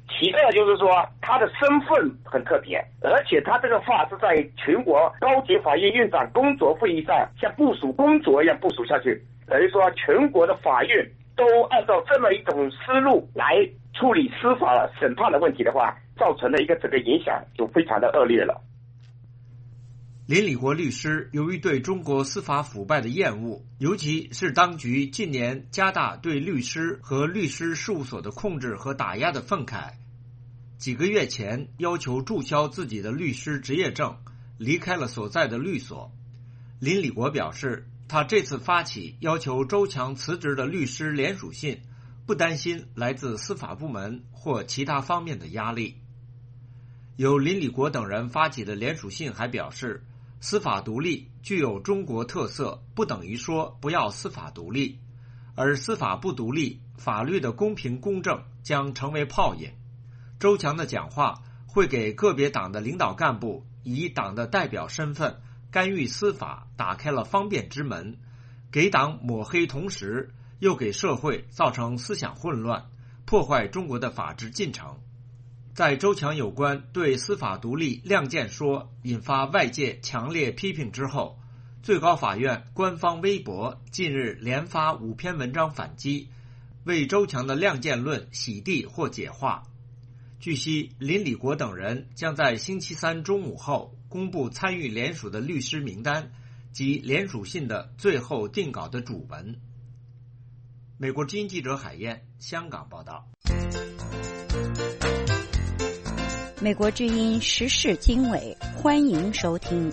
其二就是说他的身份很特别，而且他这个话是在全国高级法院院长工作会议上像部署工作一样部署下去，等于说全国的法院都按照这么一种思路来处理司法审判的问题的话，造成了一个整个影响就非常的恶劣了。 林礼国律师由于对中国司法腐败的厌恶，尤其是当局近年加大对律师和律师事务所的控制和打压的愤慨，几个月前要求注销自己的律师执业证，离开了所在的律所。林礼国表示，他这次发起要求周强辞职的律师联署信，不担心来自司法部门或其他方面的压力。由林礼国等人发起的联署信还表示，司法独立具有中国特色，不等于说不要司法独立，而司法不独立，法律的公平公正将成为泡影。周强的讲话会给个别党的领导干部以党的代表身份干预司法打开了方便之门，给党抹黑，同时又给社会造成思想混乱，破坏中国的法治进程。在周强有关对司法独立亮剑说引发外界强烈批评之后，最高法院官方微博近日连发5篇文章反击，为周强的亮剑论洗地或解话。据悉，林礼国等人将在星期三中午后公布参与联署的律师名单及联署信的最后定稿的主文。美国之音记者海燕，香港报道。 美国之音时事经纬，欢迎收听。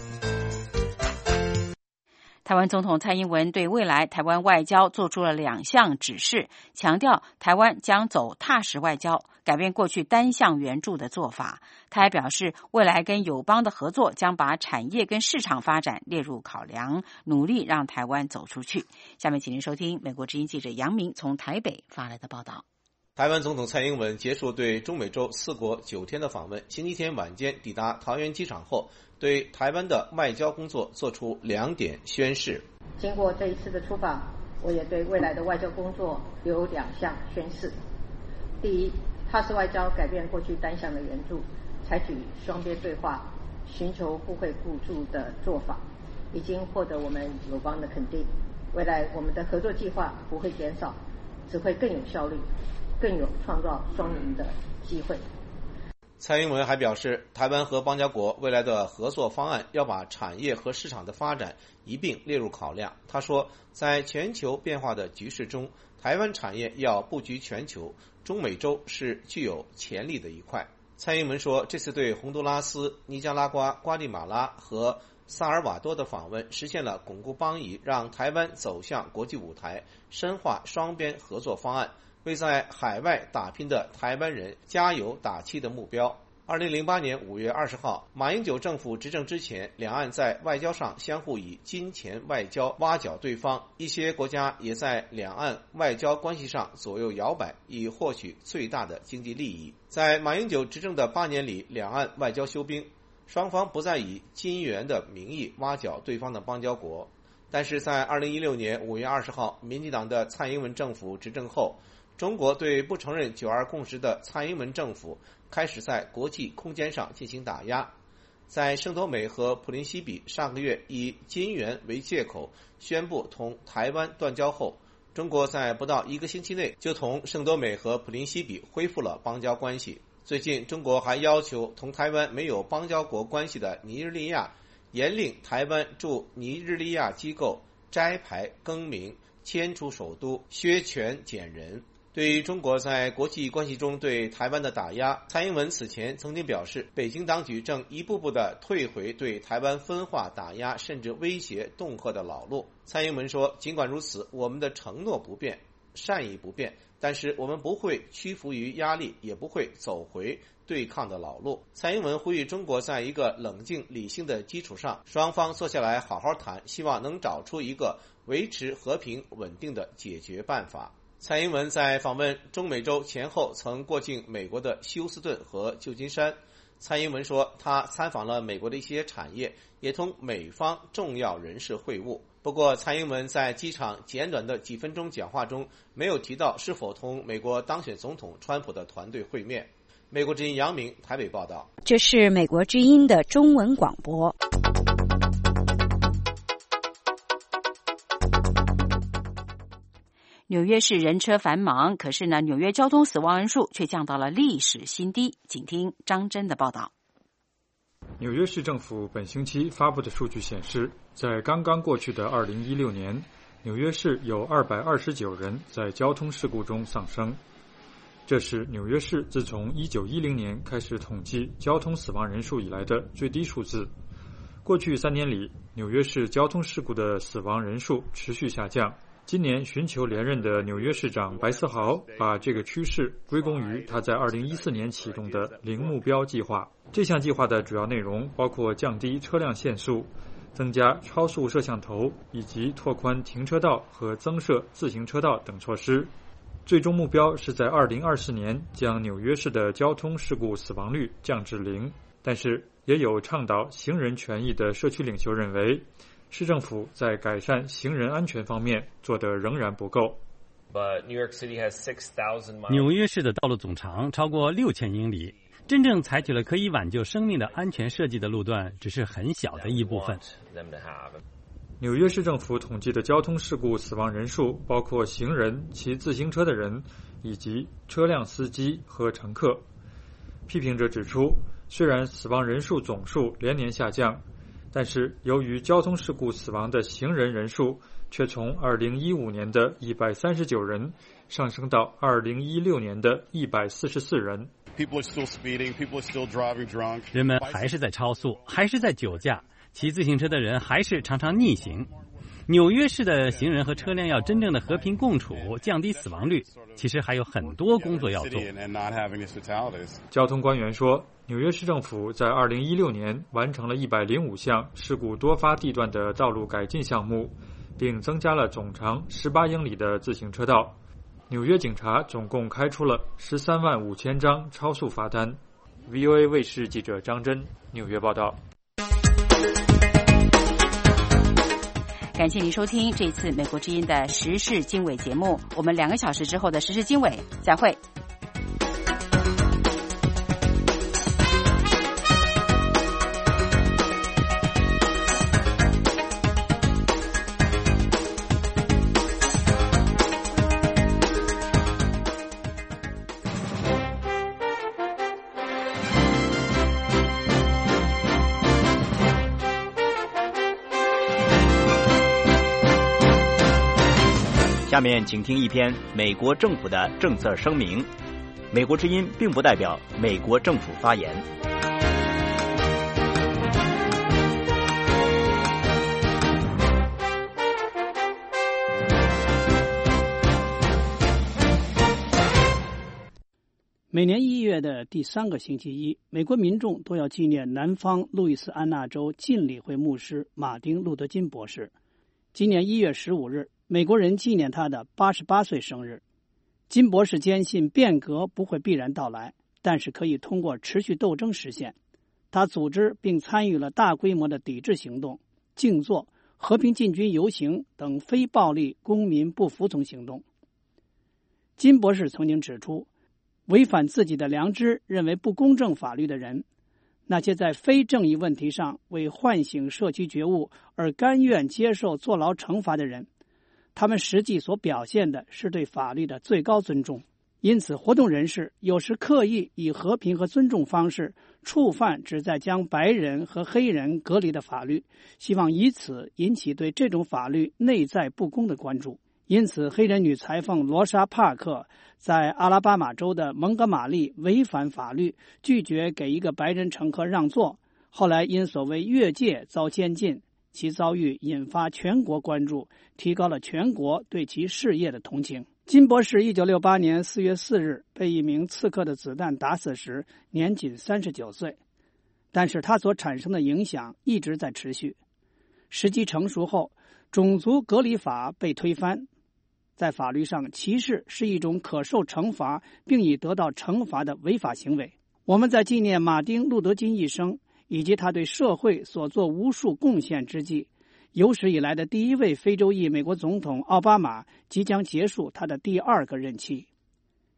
台湾总统蔡英文对未来台湾外交做出了2项指示，强调台湾将走踏实外交，改变过去单向援助的做法。他还表示，未来跟友邦的合作将把产业跟市场发展列入考量，努力让台湾走出去。下面请您收听美国之音记者杨明从台北发来的报道。 台湾总统蔡英文结束对中美洲4国9天的访问，星期天晚间抵达桃园机场后，对台湾的外交工作做出2点宣示。 经过这一次的出访，我也对未来的外交工作有2项宣示。第一，踏实外交改变过去单向的援助，采取双边对话，寻求互惠互助的做法，已经获得我们友邦的肯定。未来我们的合作计划不会减少，只会更有效率，更有创造双赢的机会。 蔡英文还表示，台湾和邦交国未来的合作方案要把产业和市场的发展一并列入考量。他说，在全球变化的局势中，台湾产业要布局全球，中美洲是具有潜力的一块。蔡英文说，这次对洪都拉斯、尼加拉瓜、瓜地马拉和萨尔瓦多的访问实现了巩固邦谊，让台湾走向国际舞台，深化双边合作方案，为在海外打拼的台湾人加油打气的目标。2008年5月20号，马英九政府执政之前，两岸在外交上相互以金钱外交挖角对方，一些国家也在两岸外交关系上左右摇摆，以获取最大的经济利益。在马英九执政的8年里，两岸外交休兵，双方不再以金元的名义挖角对方的邦交国。但是在2016年5月20号，民进党的蔡英文政府执政后，中国对不承认9·2共识的蔡英文政府开始在国际空间上进行打压。在圣多美和普林西比上个月以金元为借口宣布同台湾断交后，中国在不到1个星期内就同圣多美和普林西比恢复了邦交关系。最近，中国还要求同台湾没有邦交国关系的尼日利亚严令台湾驻尼日利亚机构摘牌更名、迁出首都、削权减人。对于中国在国际关系中对台湾的打压，蔡英文此前曾经表示，北京当局正一步步地退回对台湾分化打压甚至威胁恫吓的老路。蔡英文说，尽管如此，我们的承诺不变，善意不变，但是我们不会屈服于压力，也不会走回对抗的老路。蔡英文呼吁中国在一个冷静理性的基础上，双方坐下来好好谈，希望能找出一个维持和平稳定的解决办法。蔡英文在访问中美洲前后曾过境美国的休斯顿和旧金山。蔡英文说，他参访了美国的一些产业，也同美方重要人士会晤。不过，蔡英文在机场简短的几分钟讲话中没有提到是否同美国当选总统川普的团队会面。 美国之音杨明台北报道。 这是美国之音的中文广播。 纽约市人车繁忙，可是呢，纽约交通死亡人数却降到了历史新低。请听张真的报道。 纽约市政府本星期发布的数据显示，在刚刚过去的2016年，纽约市有229人在交通事故中丧生。这是纽约市自从1910年开始统计交通死亡人数以来的最低数字。过去3年里，纽约市交通事故的死亡人数持续下降。今年寻求连任的纽约市长白思豪把这个趋势归功于他在2014年启动的零目标计划。这项计划的主要内容包括降低车辆限速、增加超速摄像头以及拓宽停车道和增设自行车道等措施。最终目标是在2024年将纽约市的交通事故死亡率降至0。但是也有倡导行人权益的社区领袖认为，市政府在改善行人安全方面做得仍然不够。 纽约市的道路总长超过6000英里，真正采取了可以挽救生命的安全设计的路段只是很小的一部分。 纽约市政府统计的交通事故死亡人数包括行人、骑自行车的人以及车辆司机和乘客。批评者指出，虽然死亡人数总数连年下降，但是由于交通事故死亡的行人人数却从2015年的139人上升到2016年的144人。 人们还是在超速，还是在酒驾，骑自行车的人还是常常逆行。纽约市的行人和车辆要真正的和平共处，降低死亡率，其实还有很多工作要做。 交通官员说，纽约市政府在2016年完成了105项事故多发地段的道路改进项目，并增加了总长18英里的自行车道。纽约警察总共开出了135000张超速罚单。VOA 卫视记者张真纽约报道。 感谢您收听这次美国之音的时事经纬节目，我们2个小时之后的时事经纬再会。 下面请听一篇美国政府的政策声明。美国之音并不代表美国政府发言。 每年1月的第3个星期一，美国民众都要纪念南方路易斯安那州浸理会牧师马丁·路德·金博士。今年1月15日，美国人纪念他的88岁生日。金博士坚信变革不会必然到来，但是可以通过持续斗争实现。他组织并参与了大规模的抵制行动、静坐、和平进军游行等非暴力公民不服从行动。金博士曾经指出，违反自己的良知、认为不公正法律的人，那些在非正义问题上为唤醒社区觉悟而甘愿接受坐牢惩罚的人，他们实际所表现的是对法律的最高尊重。因此，活动人士有时刻意以和平和尊重方式触犯旨在将白人和黑人隔离的法律，希望以此引起对这种法律内在不公的关注。因此，黑人女裁缝罗莎·帕克在阿拉巴马州的蒙哥马利违反法律，拒绝给一个白人乘客让座，后来因所谓越界遭监禁，其遭遇引发全国关注，提高了全国对其事业的同情。金博士1968年4月4日被一名刺客的子弹打死时，年仅39岁，但是他所产生的影响一直在持续。时机成熟后，种族隔离法被推翻。在法律上，歧视是一种可受惩罚并已得到惩罚的违法行为。我们在纪念马丁·路德·金一生以及他对社会所做无数贡献之际，有史以来的第一位非洲裔美国总统奥巴马即将结束他的第2个任期。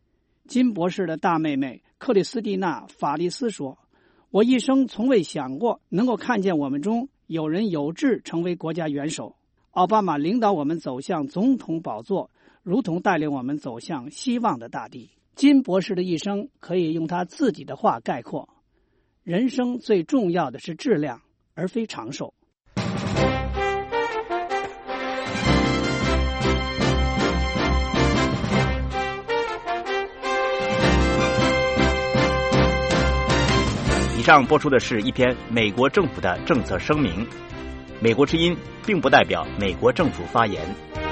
金博士的大妹妹克里斯蒂娜·法利斯说，我一生从未想过能够看见我们中有人有志成为国家元首。奥巴马领导我们走向总统宝座，如同带领我们走向希望的大地。金博士的一生可以用他自己的话概括：人生最重要的是质量，而非长寿。 以上播出的是一篇美国政府的政策声明。美国之音并不代表美国政府发言。